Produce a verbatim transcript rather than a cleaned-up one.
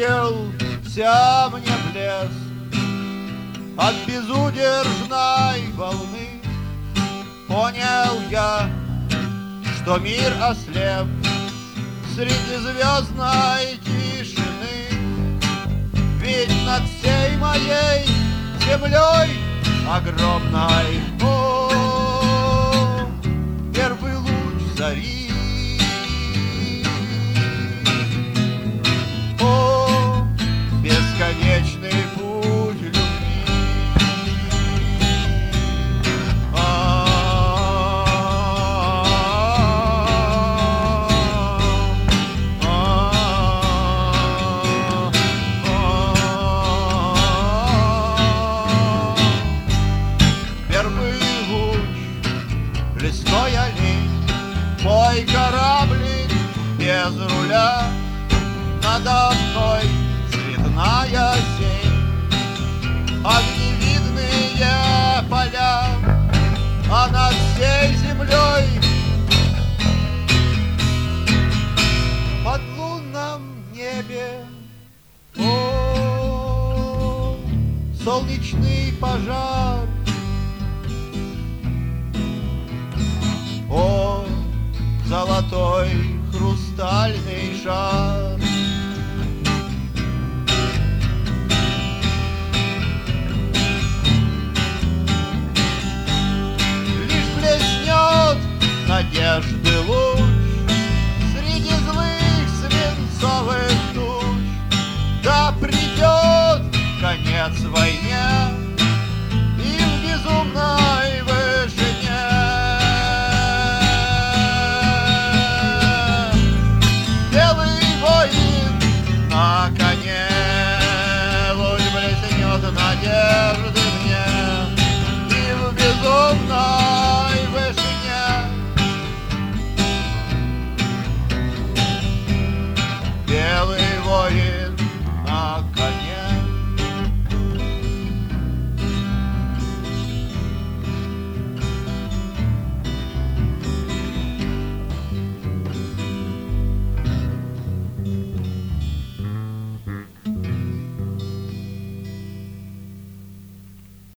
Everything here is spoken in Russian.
захотелся мне блеск от безудержной волны. Понял я, что мир ослеп среди звездной тишины. Ведь над всей моей землей огромной, о, первый луч зари, о, бесконечный путь любви. Лесной олень, мой кораблик без руля, надо мной цветная сеть, огневидные поля, а над всей землей под лунном небе, о, солнечный пожар. О, золотой хрустальный шар.